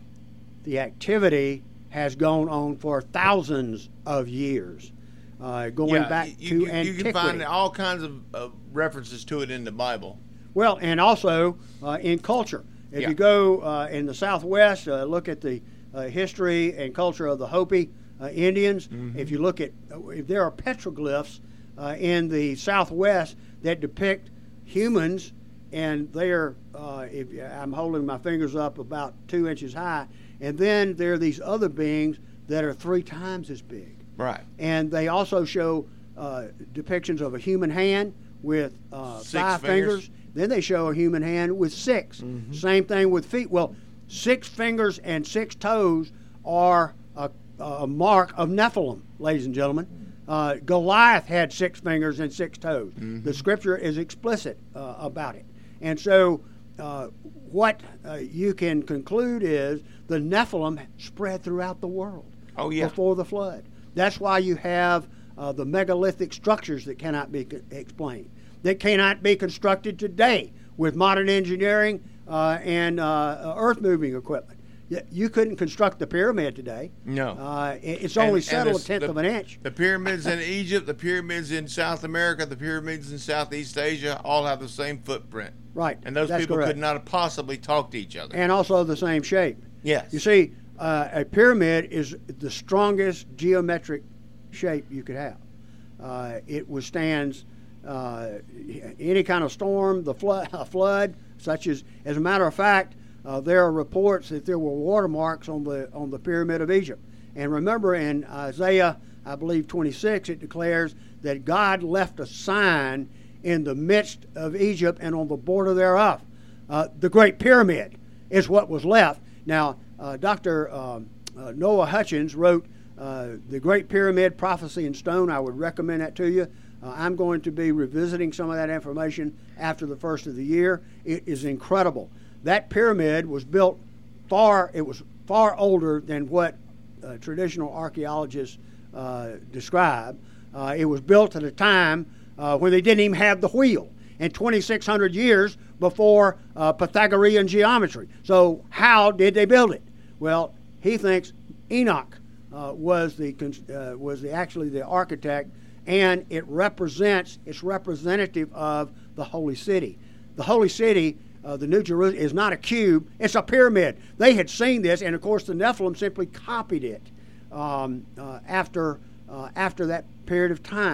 the activity has gone on for thousands of years, uh, going yeah, back you, to you, antiquity. you can find all kinds of uh, references to it in the Bible. Well, and also uh, in culture. If Yeah. you go uh, in the Southwest, uh, look at the uh, history and culture of the Hopi uh, Indians. Mm-hmm. If you look at, if there are petroglyphs uh, in the Southwest that depict humans, and they are, uh, if I'm holding my fingers up, about two inches high, and then there are these other beings that are three times as big. Right. And they also show uh, depictions of a human hand with uh, Six five fingers. fingers. Then they show a human hand with six. Mm-hmm. Same thing with feet. Well, six fingers and six toes are a, a mark of Nephilim, ladies and gentlemen. Uh, Goliath had six fingers and six toes. Mm-hmm. The scripture is explicit uh, about it. And so uh, what uh, you can conclude is the Nephilim spread throughout the world Oh, yeah. before the flood. That's why you have uh, the megalithic structures that cannot be co- explained, that cannot be constructed today with modern engineering uh, and uh, earth-moving equipment. Y- You couldn't construct the pyramid today. No. Uh, it- it's And- only and settled this- a tenth the- of an inch. The pyramids in Egypt, the pyramids in South America, the pyramids in Southeast Asia all have the same footprint. Right. And those That's people correct. could not have possibly talked to each other. And also the same shape. Yes. You see, uh, a pyramid is the strongest geometric shape you could have. Uh, it withstands uh, any kind of storm, the flood, a flood, such as, as a matter of fact, uh, there are reports that there were watermarks on the on the Pyramid of Egypt. And remember, in Isaiah, I believe twenty-six, it declares that God left a sign in the midst of Egypt and on the border thereof. Uh, the Great Pyramid is what was left. Now, uh, Doctor Um, uh, Noah Hutchins wrote uh, The Great Pyramid, Prophecy in Stone. I would recommend that to you. Uh, I'm going to be revisiting some of that information after the first of the year. It is incredible. That pyramid was built far, it was far older than what uh, traditional archaeologists uh, describe. Uh, it was built at a time uh, when they didn't even have the wheel, and twenty-six hundred years before uh, Pythagorean geometry. So how did they build it? Well, he thinks Enoch uh, was the uh, was the actually the architect, and it represents it's representative of the holy city. The holy city, uh, the New Jerusalem, is not a cube; it's a pyramid. They had seen this, and of course, the Nephilim simply copied it um, uh, after uh, after that period of time.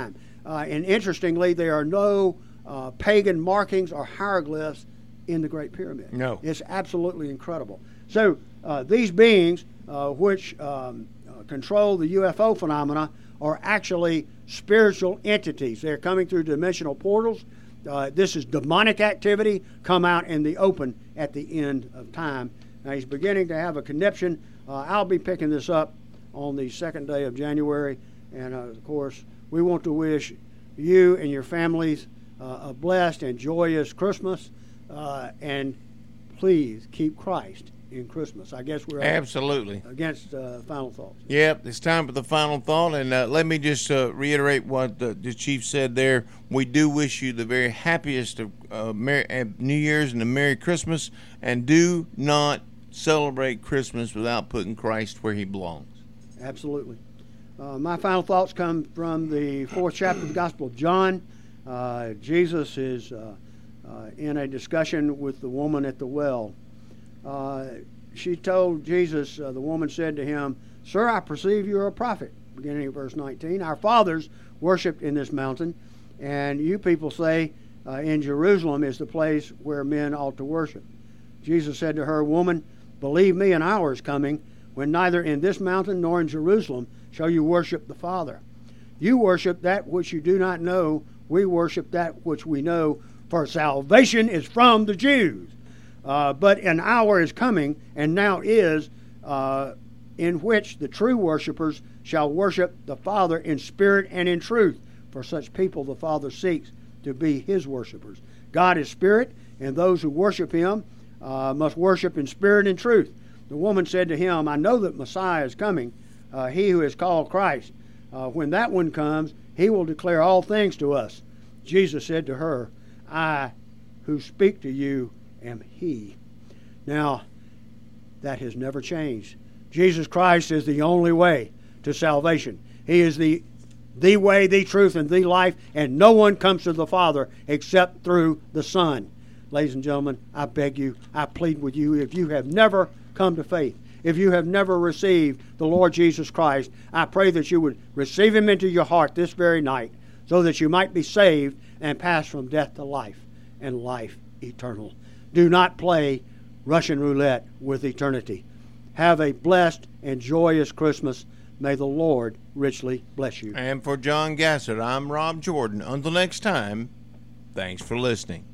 Uh, and interestingly, there are no uh, pagan markings or hieroglyphs in the Great Pyramid. No. It's absolutely incredible. So uh, these beings uh, which um, uh, control the U F O phenomena are actually spiritual entities. They're coming through dimensional portals. Uh, this is demonic activity come out in the open at the end of time. Now he's beginning to have a conniption. Uh, I'll be picking this up on the second day of January. And uh, of course, we want to wish you and your families uh, a blessed and joyous Christmas. Uh, and please keep Christ in Christmas. I guess we're absolutely against uh, final thoughts. Yep, it's time for the final thought, and uh, let me just uh, reiterate what the, the chief said there. We do wish you the very happiest of uh, Merry, uh, New Year's and a Merry Christmas, and do not celebrate Christmas without putting Christ where he belongs. Absolutely. Uh, my final thoughts come from the fourth chapter of the Gospel of John. Uh, Jesus is uh, uh, in a discussion with the woman at the well. Uh, she told Jesus, uh, the woman said to him, "Sir, I perceive you are a prophet." Beginning of verse nineteen. "Our fathers worshipped in this mountain, and you people say uh, in Jerusalem is the place where men ought to worship." Jesus said to her, "Woman, believe me, an hour is coming when neither in this mountain nor in Jerusalem shall you worship the Father. You worship that which you do not know. We worship that which we know, for salvation is from the Jews. Uh, but an hour is coming, and now is, uh, in which the true worshipers shall worship the Father in spirit and in truth. For such people the Father seeks to be his worshipers. God is spirit, and those who worship him uh, must worship in spirit and truth." The woman said to him, "I know that Messiah is coming, uh, he who is called Christ. Uh, when that one comes, he will declare all things to us." Jesus said to her, "I who speak to you am he." Now, that has never changed. Jesus Christ is the only way to salvation. He is the the way, the truth, and the life, and no one comes to the Father except through the Son. Ladies and gentlemen, I beg you, I plead with you, if you have never come to faith, if you have never received the Lord Jesus Christ, I pray that you would receive him into your heart this very night, so that you might be saved and pass from death to life and life eternal. Do not play Russian roulette with eternity. Have a blessed and joyous Christmas. May the Lord richly bless you. And for John Gassert, I'm Rob Jordan. Until next time, thanks for listening.